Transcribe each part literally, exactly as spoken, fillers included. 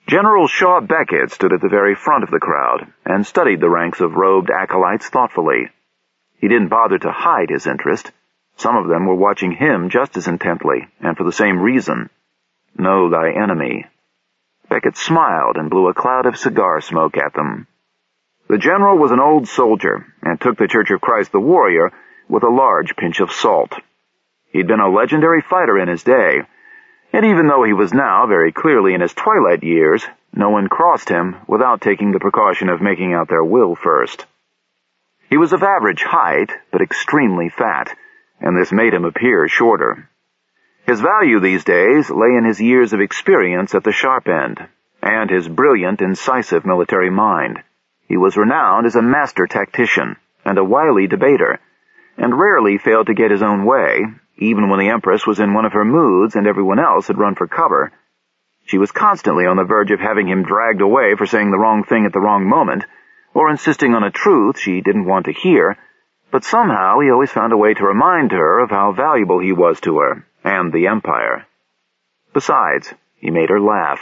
General Shaw Beckett stood at the very front of the crowd and studied the ranks of robed acolytes thoughtfully. He didn't bother to hide his interest. Some of them were watching him just as intently, and for the same reason. Know thy enemy. Beckett smiled and blew a cloud of cigar smoke at them. The general was an old soldier and took the Church of Christ the Warrior with a large pinch of salt. He'd been a legendary fighter in his day, and even though he was now very clearly in his twilight years, no one crossed him without taking the precaution of making out their will first. He was of average height, but extremely fat, and this made him appear shorter. His value these days lay in his years of experience at the sharp end, and his brilliant, incisive military mind. He was renowned as a master tactician and a wily debater, and rarely failed to get his own way, even when the Empress was in one of her moods and everyone else had run for cover. She was constantly on the verge of having him dragged away for saying the wrong thing at the wrong moment, or insisting on a truth she didn't want to hear, but somehow he always found a way to remind her of how valuable he was to her, and the Empire. Besides, he made her laugh.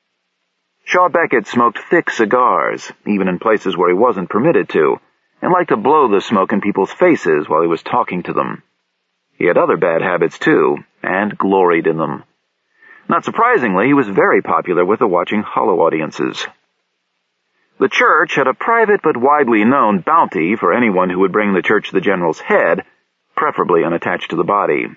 Shaw Beckett smoked thick cigars, even in places where he wasn't permitted to, and liked to blow the smoke in people's faces while he was talking to them. He had other bad habits, too, and gloried in them. Not surprisingly, he was very popular with the watching hollow audiences. The church had a private but widely known bounty for anyone who would bring the church the general's head, preferably unattached to the body.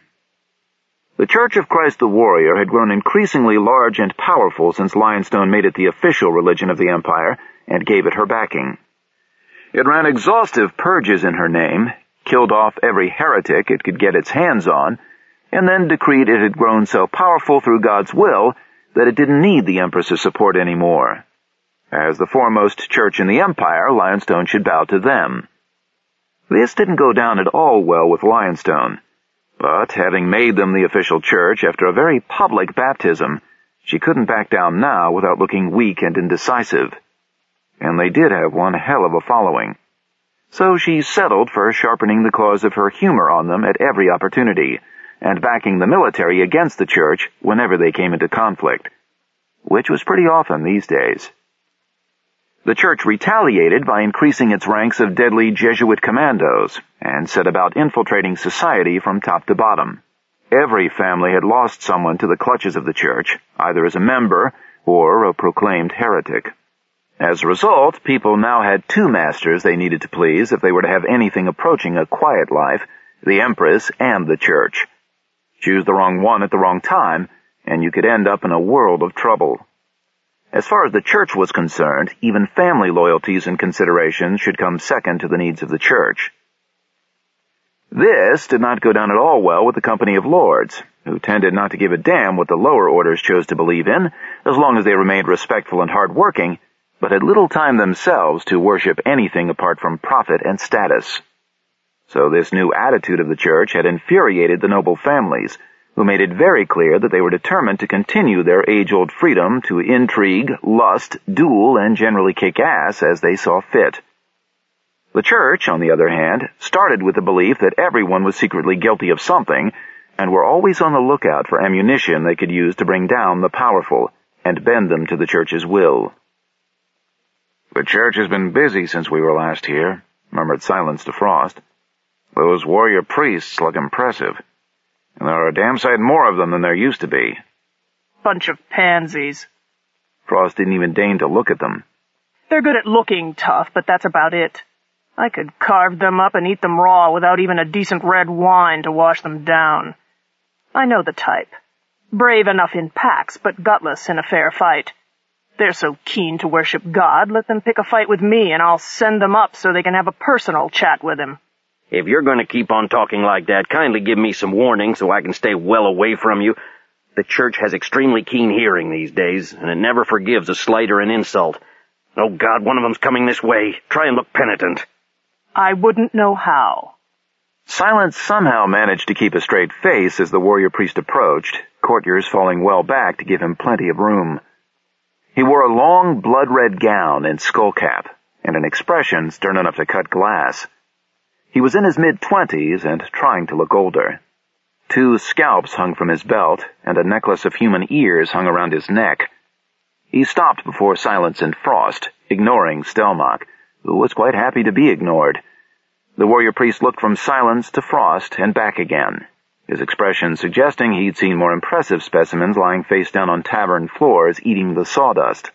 The Church of Christ the Warrior had grown increasingly large and powerful since Lionstone made it the official religion of the Empire and gave it her backing. It ran exhaustive purges in her name, killed off every heretic it could get its hands on, and then decreed it had grown so powerful through God's will that it didn't need the Empress's support anymore. As the foremost church in the Empire, Lionstone should bow to them. This didn't go down at all well with Lionstone, but having made them the official church after a very public baptism, she couldn't back down now without looking weak and indecisive. And they did have one hell of a following. So she settled for sharpening the claws of her humor on them at every opportunity, and backing the military against the church whenever they came into conflict, which was pretty often these days. The church retaliated by increasing its ranks of deadly Jesuit commandos and set about infiltrating society from top to bottom. Every family had lost someone to the clutches of the church, either as a member or a proclaimed heretic. As a result, people now had two masters they needed to please if they were to have anything approaching a quiet life, the Empress and the church. Choose the wrong one at the wrong time, and you could end up in a world of trouble. As far as the church was concerned, even family loyalties and considerations should come second to the needs of the church. This did not go down at all well with the company of lords, who tended not to give a damn what the lower orders chose to believe in, as long as they remained respectful and hard-working, but had little time themselves to worship anything apart from profit and status. So this new attitude of the church had infuriated the noble families, who made it very clear that they were determined to continue their age-old freedom to intrigue, lust, duel, and generally kick ass as they saw fit. The church, on the other hand, started with the belief that everyone was secretly guilty of something, and were always on the lookout for ammunition they could use to bring down the powerful and bend them to the church's will. "The church has been busy since we were last here," murmured Silence to Frost. "Those warrior priests look impressive. And there are a damn sight more of them than there used to be." "Bunch of pansies." Frost didn't even deign to look at them. "They're good at looking tough, but that's about it. I could carve them up and eat them raw without even a decent red wine to wash them down. I know the type. Brave enough in packs, but gutless in a fair fight. They're so keen to worship God, let them pick a fight with me, and I'll send them up so they can have a personal chat with him." "If you're going to keep on talking like that, kindly give me some warning so I can stay well away from you. The church has extremely keen hearing these days, and it never forgives a slight or an insult. Oh, God, one of them's coming this way. Try and look penitent." "I wouldn't know how." Silence somehow managed to keep a straight face as the warrior priest approached, courtiers falling well back to give him plenty of room. He wore a long, blood-red gown and skullcap, and an expression stern enough to cut glass. He was in his mid-twenties and trying to look older. Two scalps hung from his belt, and a necklace of human ears hung around his neck. He He stopped before Silence and Frost, ignoring Stelmach, who was quite happy to be ignored. The warrior priest looked from Silence to Frost and back again, his expression suggesting he'd seen more impressive specimens lying face down on tavern floors eating the sawdust.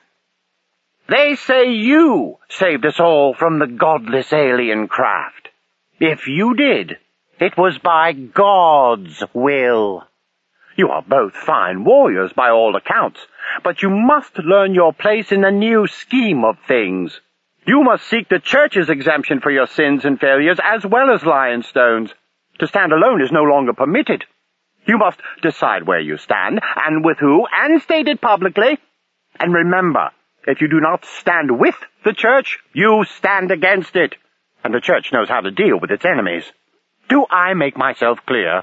They say you saved us all from the godless alien craft. If you did, it was by God's will. You are both fine warriors by all accounts, but you must learn your place in the new scheme of things. You must seek the Church's exemption for your sins and failures as well as Lionstone's. To stand alone is no longer permitted. You must decide where you stand, and with who, and state it publicly. And remember, if you do not stand with the Church, you stand against it. And the Church knows how to deal with its enemies. Do I make myself clear?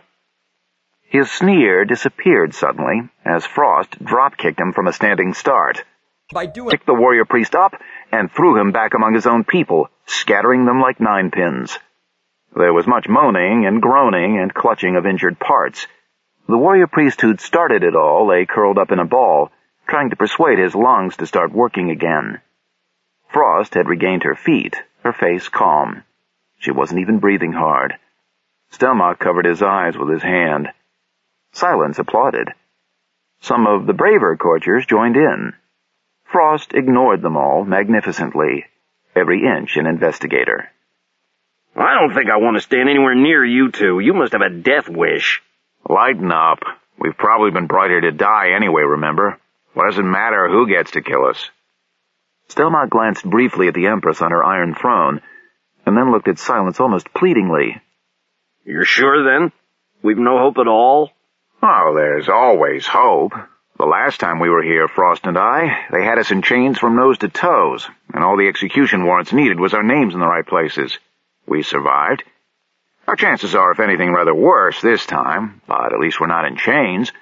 His sneer disappeared suddenly as Frost drop-kicked him from a standing start. By doing Picked the warrior priest up and threw him back among his own people, scattering them like ninepins. There was much moaning and groaning and clutching of injured parts. The warrior priest who'd started it all lay curled up in a ball, trying to persuade his lungs to start working again. Frost had regained her feet, her face calm. She wasn't even breathing hard. Stelmach covered his eyes with his hand. Silence applauded. Some of the braver courtiers joined in. Frost ignored them all magnificently, every inch an investigator. I don't think I want to stand anywhere near you two. You must have a death wish. Lighten up. We've probably been brought here to die anyway, remember? What does it matter who gets to kill us? Stelmach glanced briefly at the Empress on her iron throne, and then looked at Silence almost pleadingly. You're sure, then? We've no hope at all? Oh, there's always hope. The last time we were here, Frost and I, they had us in chains from nose to toes, and all the execution warrants needed was our names in the right places. We survived. Our chances are, if anything, rather worse this time, but at least we're not in chains.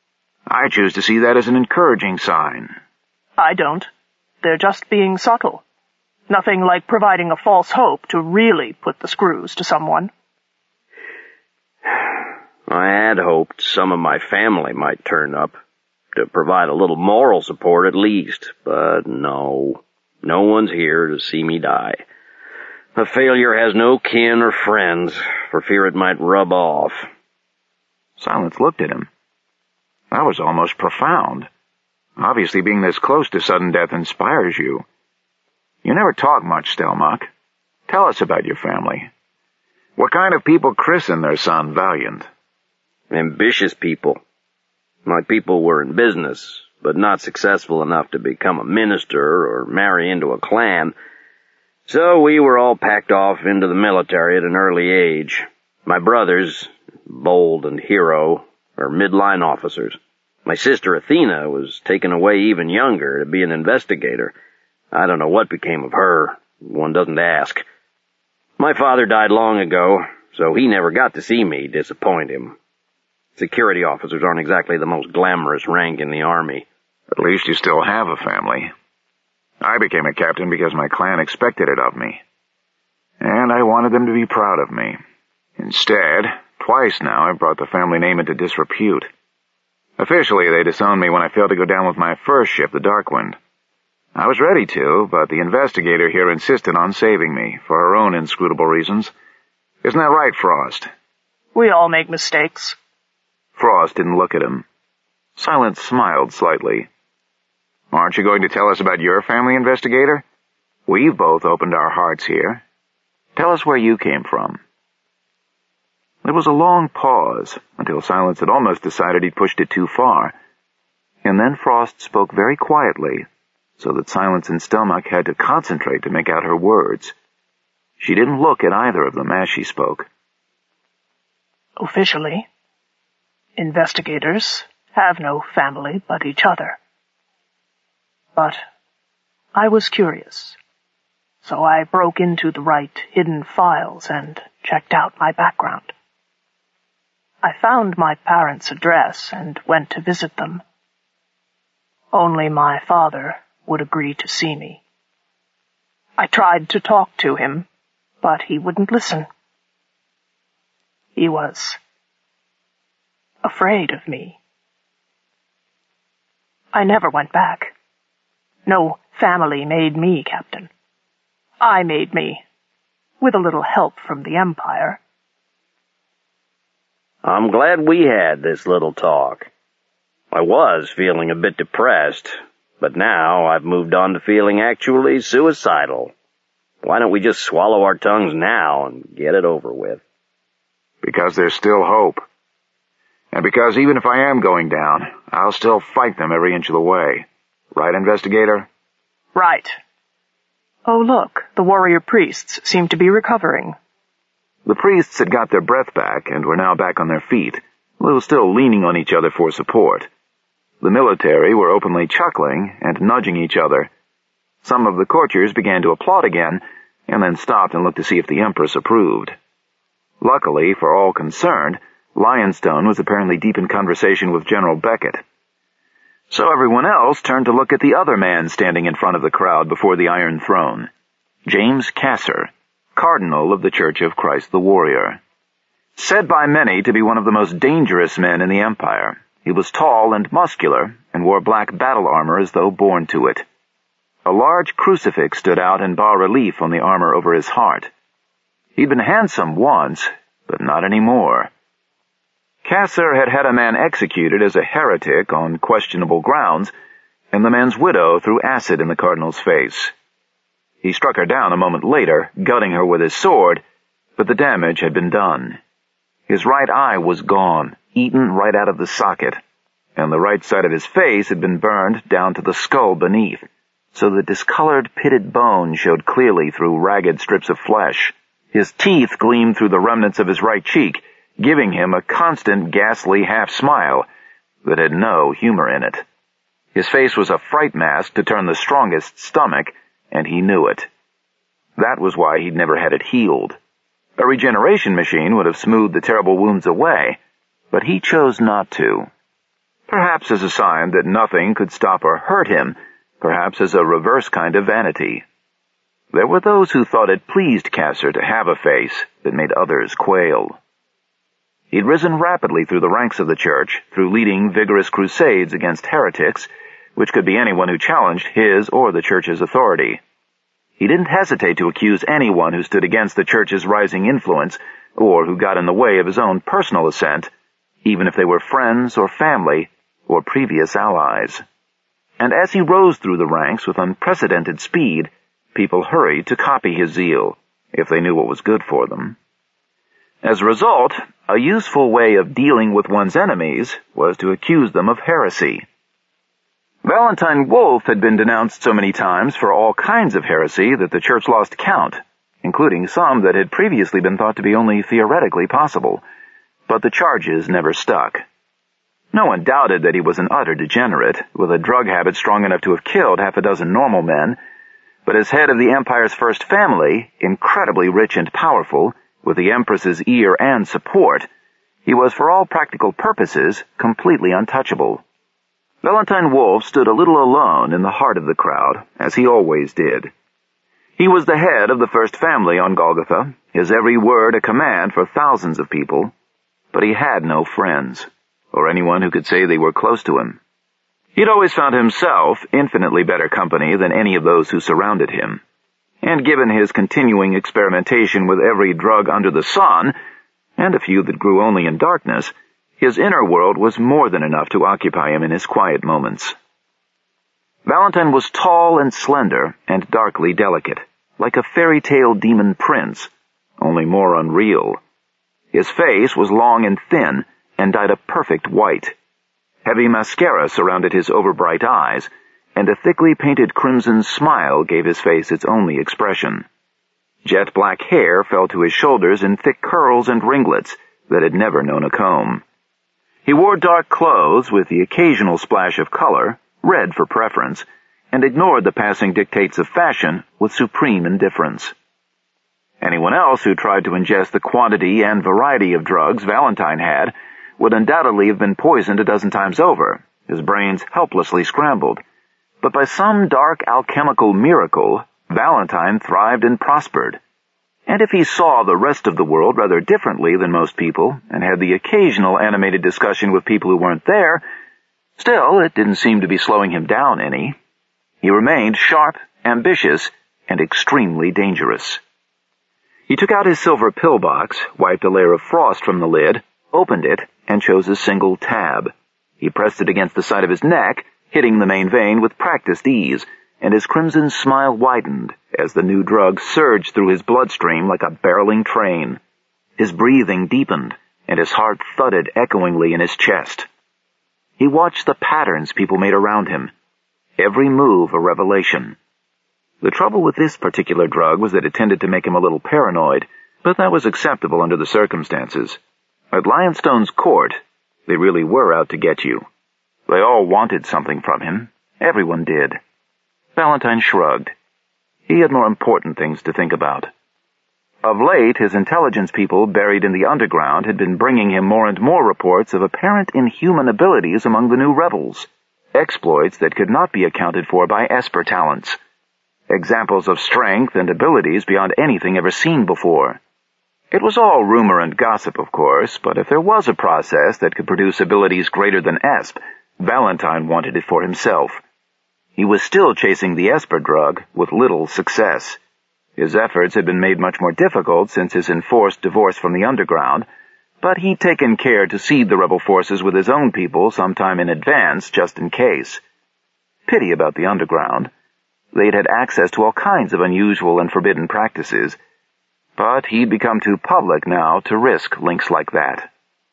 I choose to see that as an encouraging sign. I don't. They're just being subtle. Nothing like providing a false hope to really put the screws to someone. I had hoped some of my family might turn up, to provide a little moral support at least, but no. No one's here to see me die. A failure has no kin or friends, for fear it might rub off. Silence looked at him. That was almost profound. Obviously being this close to sudden death inspires you. You never talk much, Stelmach. Tell us about your family. What kind of people christen their son Valiant? Ambitious people. My people were in business, but not successful enough to become a minister or marry into a clan. So we were all packed off into the military at an early age. My brothers, Bold and Hero, are midline officers. My sister Athena was taken away even younger to be an investigator. I don't know what became of her. One doesn't ask. My father died long ago, so he never got to see me disappoint him. Security officers aren't exactly the most glamorous rank in the army. At least you still have a family. I became a captain because my clan expected it of me. And I wanted them to be proud of me. Instead, twice now I've brought the family name into disrepute. Officially, they disowned me when I failed to go down with my first ship, the Darkwind. I was ready to, but the investigator here insisted on saving me, for her own inscrutable reasons. Isn't that right, Frost? We all make mistakes. Frost didn't look at him. Silence smiled slightly. Aren't you going to tell us about your family, investigator? We've both opened our hearts here. Tell us where you came from. There was a long pause, until Silence had almost decided he'd pushed it too far. And then Frost spoke very quietly, so that Silence and Stelmach had to concentrate to make out her words. She didn't look at either of them as she spoke. Officially, investigators have no family but each other. But I was curious, so I broke into the right hidden files and checked out my background. I found my parents' address and went to visit them. Only my father would agree to see me. I tried to talk to him, but he wouldn't listen. He was afraid of me. I never went back. No family made me, Captain. I made me, with a little help from the Empire. I'm glad we had this little talk. I was feeling a bit depressed, but now I've moved on to feeling actually suicidal. Why don't we just swallow our tongues now and get it over with? Because there's still hope. And because even if I am going down, I'll still fight them every inch of the way. Right, investigator? Right. Oh, look, the warrior priests seem to be recovering. The priests had got their breath back and were now back on their feet, though still leaning on each other for support. The military were openly chuckling and nudging each other. Some of the courtiers began to applaud again, and then stopped and looked to see if the Empress approved. Luckily for all concerned, Lionstone was apparently deep in conversation with General Beckett. So everyone else turned to look at the other man standing in front of the crowd before the Iron Throne, James Kasser, Cardinal of the Church of Christ the Warrior. Said by many to be one of the most dangerous men in the Empire, he was tall and muscular and wore black battle armor as though born to it. A large crucifix stood out in bas-relief on the armor over his heart. He'd been handsome once, but not anymore. Kasser had had a man executed as a heretic on questionable grounds, and the man's widow threw acid in the cardinal's face. He struck her down a moment later, gutting her with his sword, but the damage had been done. His right eye was gone, eaten right out of the socket, and the right side of his face had been burned down to the skull beneath, so the discolored pitted bone showed clearly through ragged strips of flesh. His teeth gleamed through the remnants of his right cheek, giving him a constant ghastly half-smile that had no humor in it. His face was a fright mask to turn the strongest stomach, and he knew it. That was why he'd never had it healed. A regeneration machine would have smoothed the terrible wounds away, but he chose not to. Perhaps as a sign that nothing could stop or hurt him, perhaps as a reverse kind of vanity. There were those who thought it pleased Kasser to have a face that made others quail. He'd risen rapidly through the ranks of the church, through leading vigorous crusades against heretics, which could be anyone who challenged his or the church's authority. He didn't hesitate to accuse anyone who stood against the church's rising influence, or who got in the way of his own personal ascent, even if they were friends or family or previous allies. And as he rose through the ranks with unprecedented speed, people hurried to copy his zeal, if they knew what was good for them. As a result, a useful way of dealing with one's enemies was to accuse them of heresy. Valentine Wolfe had been denounced so many times for all kinds of heresy that the church lost count, including some that had previously been thought to be only theoretically possible, but the charges never stuck. No one doubted that he was an utter degenerate, with a drug habit strong enough to have killed half a dozen normal men, but as head of the Empire's first family, incredibly rich and powerful, with the Empress's ear and support, he was for all practical purposes completely untouchable. Valentine Wolfe stood a little alone in the heart of the crowd, as he always did. He was the head of the first family on Golgotha, his every word a command for thousands of people, but he had no friends, or anyone who could say they were close to him. He'd always found himself infinitely better company than any of those who surrounded him, and given his continuing experimentation with every drug under the sun, and a few that grew only in darkness, his inner world was more than enough to occupy him in his quiet moments. Valentine was tall and slender and darkly delicate, like a fairy tale demon prince, only more unreal. His face was long and thin and dyed a perfect white. Heavy mascara surrounded his overbright eyes, and a thickly painted crimson smile gave his face its only expression. Jet black hair fell to his shoulders in thick curls and ringlets that had never known a comb. He wore dark clothes with the occasional splash of color, red for preference, and ignored the passing dictates of fashion with supreme indifference. Anyone else who tried to ingest the quantity and variety of drugs Valentine had would undoubtedly have been poisoned a dozen times over, his brains helplessly scrambled. But by some dark alchemical miracle, Valentine thrived and prospered. And if he saw the rest of the world rather differently than most people, and had the occasional animated discussion with people who weren't there, still it didn't seem to be slowing him down any. He remained sharp, ambitious, and extremely dangerous. He took out his silver pillbox, wiped a layer of frost from the lid, opened it, and chose a single tab. He pressed it against the side of his neck, hitting the main vein with practiced ease, and his crimson smile widened as the new drug surged through his bloodstream like a barreling train. His breathing deepened, and his heart thudded echoingly in his chest. He watched the patterns people made around him, every move a revelation. The trouble with this particular drug was that it tended to make him a little paranoid, but that was acceptable under the circumstances. At Lionstone's court, they really were out to get you. They all wanted something from him. Everyone did. Valentine shrugged. He had more important things to think about. Of late, his intelligence people buried in the underground had been bringing him more and more reports of apparent inhuman abilities among the new rebels, exploits that could not be accounted for by Esper talents, examples of strength and abilities beyond anything ever seen before. It was all rumor and gossip, of course, but if there was a process that could produce abilities greater than Esp, Valentine wanted it for himself. He was still chasing the Esper drug with little success. His efforts had been made much more difficult since his enforced divorce from the underground, but he'd taken care to seed the rebel forces with his own people sometime in advance, just in case. Pity about the underground. They'd had access to all kinds of unusual and forbidden practices, but he'd become too public now to risk links like that.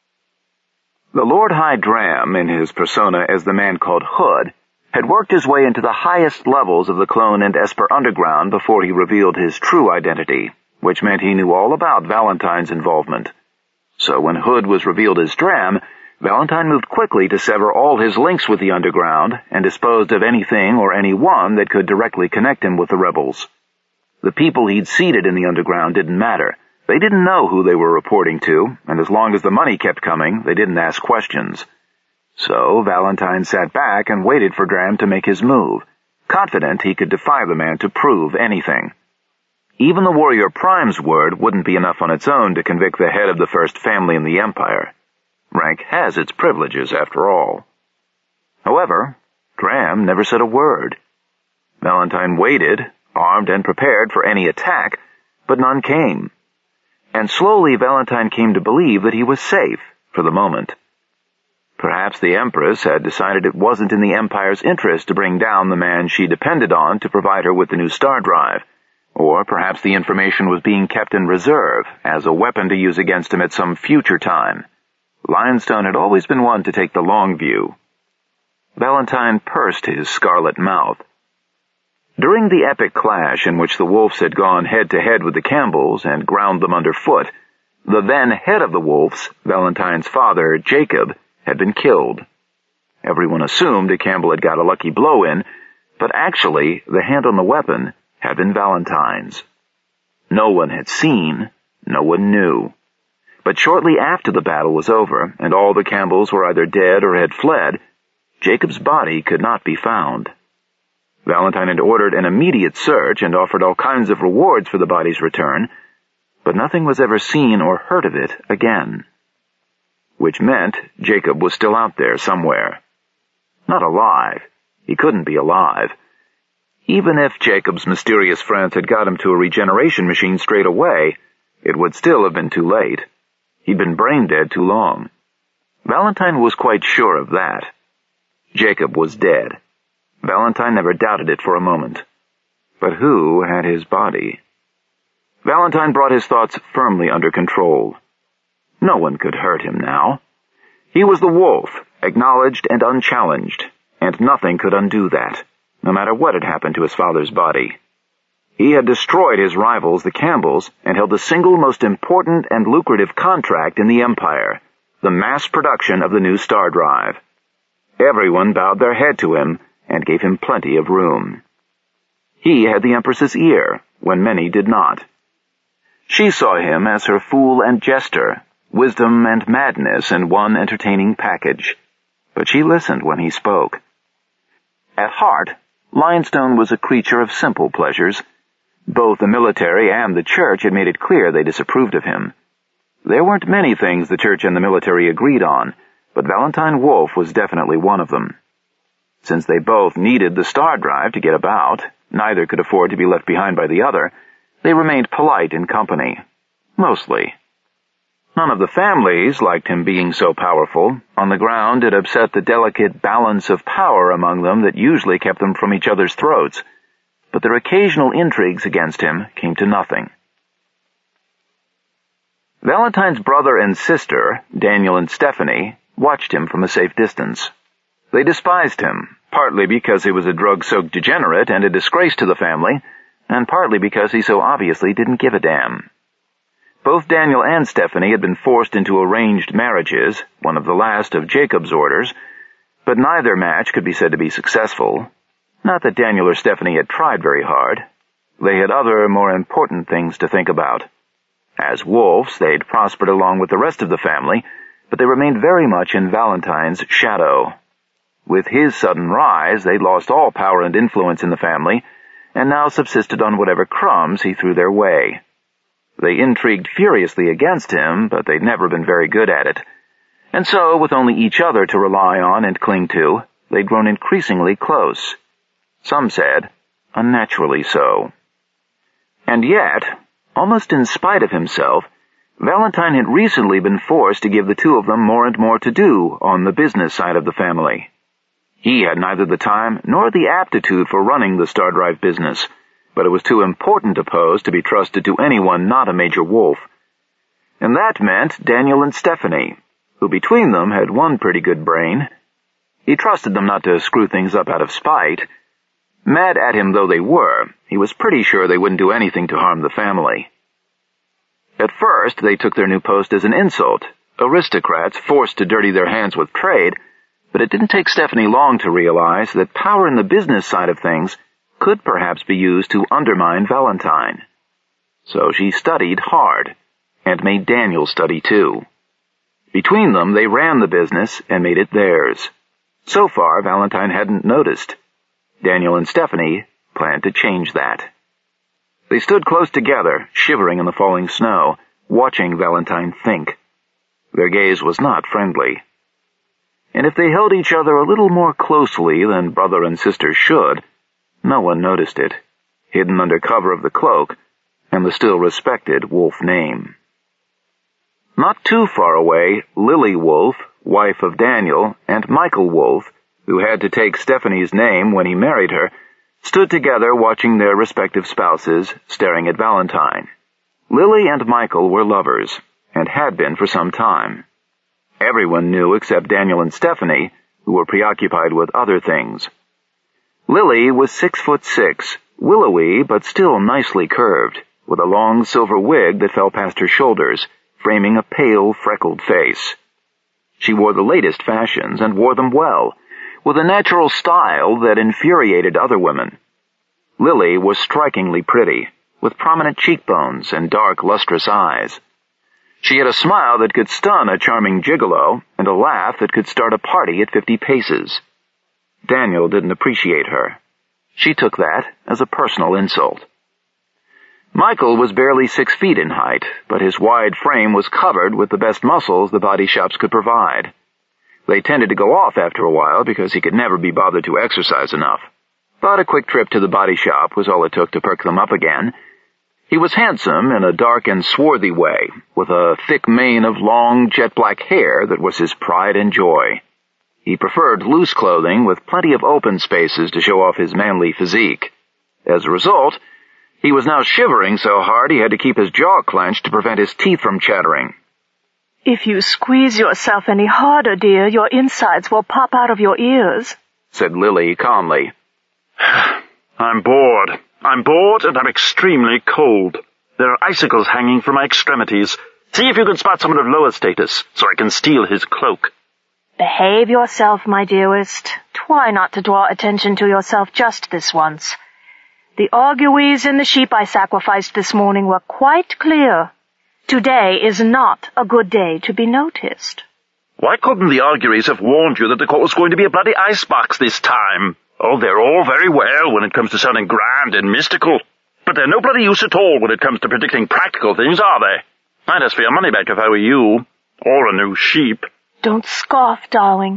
The Lord High Dram, in his persona as the man called Hood, had worked his way into the highest levels of the Clone and Esper underground before he revealed his true identity, which meant he knew all about Valentine's involvement. So when Hood was revealed as Dram, Valentine moved quickly to sever all his links with the underground and disposed of anything or anyone that could directly connect him with the rebels. The people he'd seeded in the underground didn't matter. They didn't know who they were reporting to, and as long as the money kept coming, they didn't ask questions. So Valentine sat back and waited for Dram to make his move, confident he could defy the man to prove anything. Even the Warrior Prime's word wouldn't be enough on its own to convict the head of the first family in the Empire. Rank has its privileges, after all. However, Dram never said a word. Valentine waited, armed and prepared for any attack, but none came. And slowly Valentine came to believe that he was safe, for the moment. Perhaps the Empress had decided it wasn't in the Empire's interest to bring down the man she depended on to provide her with the new star drive, or perhaps the information was being kept in reserve as a weapon to use against him at some future time. Lionstone had always been one to take the long view. Valentine pursed his scarlet mouth. During the epic clash in which the Wolves had gone head-to-head with the Campbells and ground them underfoot, the then head of the Wolves, Valentine's father, Jacob, had been killed. Everyone assumed a Campbell had got a lucky blow in, but actually the hand on the weapon had been Valentine's. No one had seen, no one knew. But shortly after the battle was over, and all the Campbells were either dead or had fled, Jacob's body could not be found. Valentine had ordered an immediate search and offered all kinds of rewards for the body's return, but nothing was ever seen or heard of it again. Which meant Jacob was still out there somewhere. Not alive. He couldn't be alive. Even if Jacob's mysterious friends had got him to a regeneration machine straight away, it would still have been too late. He'd been brain dead too long. Valentine was quite sure of that. Jacob was dead. Valentine never doubted it for a moment. But who had his body? Valentine brought his thoughts firmly under control. No one could hurt him now. He was the wolf, acknowledged and unchallenged, and nothing could undo that, no matter what had happened to his father's body. He had destroyed his rivals, the Campbells, and held the single most important and lucrative contract in the Empire, the mass production of the new star drive. Everyone bowed their head to him and gave him plenty of room. He had the Empress's ear, when many did not. She saw him as her fool and jester, wisdom and madness in one entertaining package, but she listened when he spoke. At heart, Lionstone was a creature of simple pleasures. Both the military and the church had made it clear they disapproved of him. There weren't many things the church and the military agreed on, but Valentine Wolfe was definitely one of them. Since they both needed the star drive to get about, neither could afford to be left behind by the other, they remained polite in company. Mostly. None of the families liked him being so powerful. On the ground, it upset the delicate balance of power among them that usually kept them from each other's throats. But their occasional intrigues against him came to nothing. Valentine's brother and sister, Daniel and Stephanie, watched him from a safe distance. They despised him, partly because he was a drug-soaked degenerate and a disgrace to the family, and partly because he so obviously didn't give a damn. Both Daniel and Stephanie had been forced into arranged marriages, one of the last of Jacob's orders, but neither match could be said to be successful. Not that Daniel or Stephanie had tried very hard. They had other, more important things to think about. As wolves, they'd prospered along with the rest of the family, but they remained very much in Valentine's shadow. With his sudden rise, they'd lost all power and influence in the family, and now subsisted on whatever crumbs he threw their way. They intrigued furiously against him, but they'd never been very good at it. And so, with only each other to rely on and cling to, they'd grown increasingly close. Some said, unnaturally so. And yet, almost in spite of himself, Valentine had recently been forced to give the two of them more and more to do on the business side of the family. He had neither the time nor the aptitude for running the Star Drive business, but it was too important a pose to be trusted to anyone not a major wolf. And that meant Daniel and Stephanie, who between them had one pretty good brain. He trusted them not to screw things up out of spite. Mad at him though they were, he was pretty sure they wouldn't do anything to harm the family. At first, they took their new post as an insult, aristocrats forced to dirty their hands with trade, but it didn't take Stephanie long to realize that power in the business side of things could perhaps be used to undermine Valentine. So she studied hard, and made Daniel study too. Between them, they ran the business and made it theirs. So far, Valentine hadn't noticed. Daniel and Stephanie planned to change that. They stood close together, shivering in the falling snow, watching Valentine think. Their gaze was not friendly. And if they held each other a little more closely than brother and sister should, no one noticed it, hidden under cover of the cloak and the still respected wolf name. Not too far away, Lily Wolf, wife of Daniel, and Michael Wolf, who had to take Stephanie's name when he married her, stood together watching their respective spouses, staring at Valentine. Lily and Michael were lovers, and had been for some time. Everyone knew except Daniel and Stephanie, who were preoccupied with other things. Lily was six foot six, willowy but still nicely curved, with a long silver wig that fell past her shoulders, framing a pale, freckled face. She wore the latest fashions and wore them well, with a natural style that infuriated other women. Lily was strikingly pretty, with prominent cheekbones and dark, lustrous eyes. She had a smile that could stun a charming gigolo, and a laugh that could start a party at fifty paces. Daniel didn't appreciate her. She took that as a personal insult. Michael was barely six feet in height, but his wide frame was covered with the best muscles the body shops could provide. They tended to go off after a while because he could never be bothered to exercise enough. But a quick trip to the body shop was all it took to perk them up again. He was handsome in a dark and swarthy way, with a thick mane of long, jet-black hair that was his pride and joy. He preferred loose clothing with plenty of open spaces to show off his manly physique. As a result, he was now shivering so hard he had to keep his jaw clenched to prevent his teeth from chattering. If you squeeze yourself any harder, dear, your insides will pop out of your ears, said Lily calmly. I'm bored. I'm bored and I'm extremely cold. There are icicles hanging from my extremities. See if you can spot someone of lower status, so I can steal his cloak. Behave yourself, my dearest. Try not to draw attention to yourself just this once. The arguees and the sheep I sacrificed this morning were quite clear. Today is not a good day to be noticed. Why couldn't the arguees have warned you that the court was going to be a bloody icebox this time? Oh, they're all very well when it comes to sounding grand and mystical, but they're no bloody use at all when it comes to predicting practical things, are they? I'd ask for your money back if I were you, or a new sheep. Don't scoff, darling.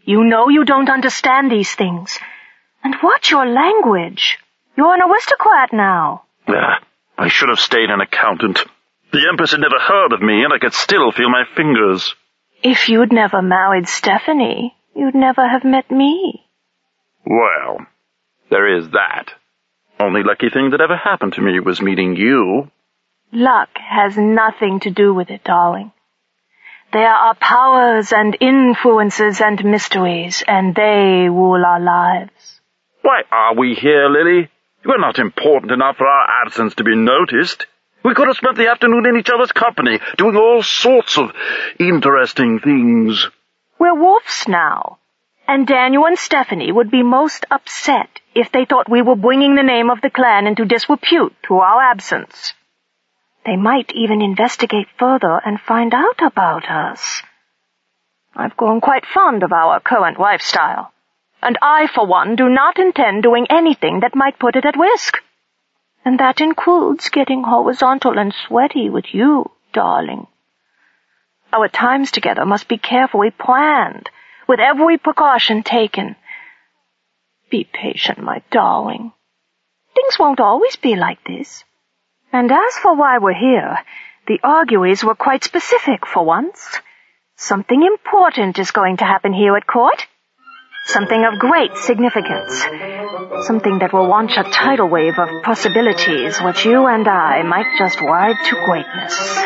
You know you don't understand these things. And watch your language. You're an aristocrat now. Ah, I should have stayed an accountant. The Empress had never heard of me, and I could still feel my fingers. If you'd never married Stephanie, you'd never have met me. Well, there is that. Only lucky thing that ever happened to me was meeting you. Luck has nothing to do with it, darling. There are powers and influences and mysteries, and they rule our lives. Why are we here, Lily? We're not important enough for our absence to be noticed. We could have spent the afternoon in each other's company, doing all sorts of interesting things. We're wolves now, and Daniel and Stephanie would be most upset if they thought we were bringing the name of the clan into disrepute through our absence. They might even investigate further and find out about us. I've grown quite fond of our current lifestyle, and I, for one, do not intend doing anything that might put it at risk. And that includes getting horizontal and sweaty with you, darling. Our times together must be carefully planned, with every precaution taken. Be patient, my darling. Things won't always be like this. And as for why we're here, the auguries were quite specific for once. Something important is going to happen here at court. Something of great significance. Something that will launch a tidal wave of possibilities which you and I might just ride to greatness.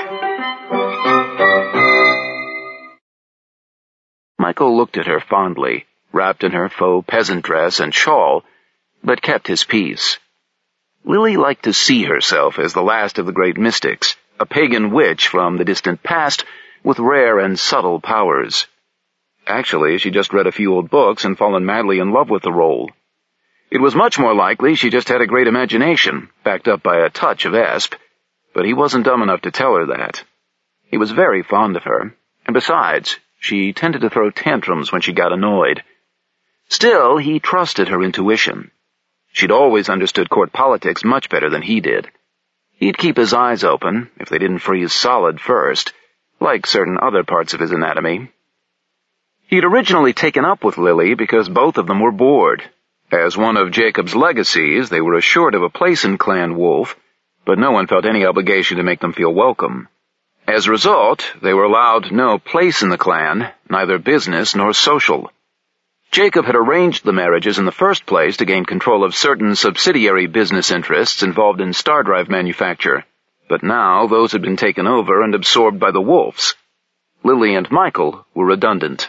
Michael looked at her fondly, wrapped in her faux peasant dress and shawl, but kept his peace. Lily liked to see herself as the last of the great mystics, a pagan witch from the distant past with rare and subtle powers. Actually, she just read a few old books and fallen madly in love with the role. It was much more likely she just had a great imagination, backed up by a touch of Esp, but he wasn't dumb enough to tell her that. He was very fond of her, and besides, she tended to throw tantrums when she got annoyed. Still, he trusted her intuition. She'd always understood court politics much better than he did. He'd keep his eyes open, if they didn't freeze solid first, like certain other parts of his anatomy. He'd originally taken up with Lily because both of them were bored. As one of Jacob's legacies, they were assured of a place in Clan Wolf, but no one felt any obligation to make them feel welcome. As a result, they were allowed no place in the clan, neither business nor social. Jacob had arranged the marriages in the first place to gain control of certain subsidiary business interests involved in star drive manufacture, but now those had been taken over and absorbed by the Wolves. Lily and Michael were redundant.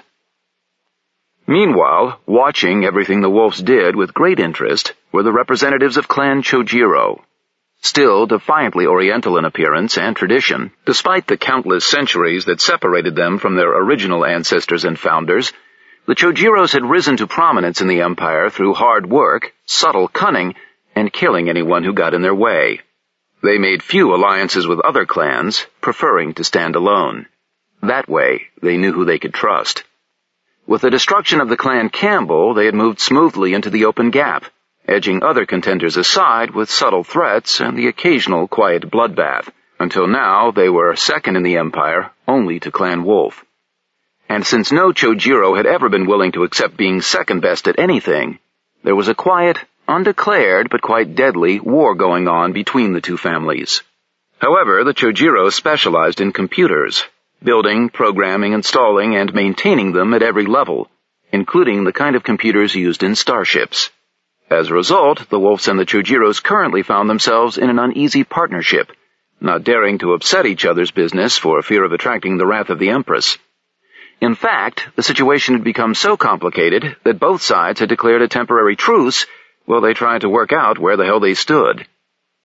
Meanwhile, watching everything the Wolves did with great interest were the representatives of Clan Chojiro. Still defiantly oriental in appearance and tradition, despite the countless centuries that separated them from their original ancestors and founders, the Chojiros had risen to prominence in the empire through hard work, subtle cunning, and killing anyone who got in their way. They made few alliances with other clans, preferring to stand alone. That way, they knew who they could trust. With the destruction of the Clan Campbell, they had moved smoothly into the open gap, edging other contenders aside with subtle threats and the occasional quiet bloodbath, until now they were second in the empire only to Clan Wolf. And since no Chojiro had ever been willing to accept being second best at anything, there was a quiet, undeclared but quite deadly war going on between the two families. However, the Chojiro specialized in computers, building, programming, installing, and maintaining them at every level, including the kind of computers used in starships. As a result, the Wolves and the Chojiros currently found themselves in an uneasy partnership, not daring to upset each other's business for fear of attracting the wrath of the Empress. In fact, the situation had become so complicated that both sides had declared a temporary truce while they tried to work out where the hell they stood.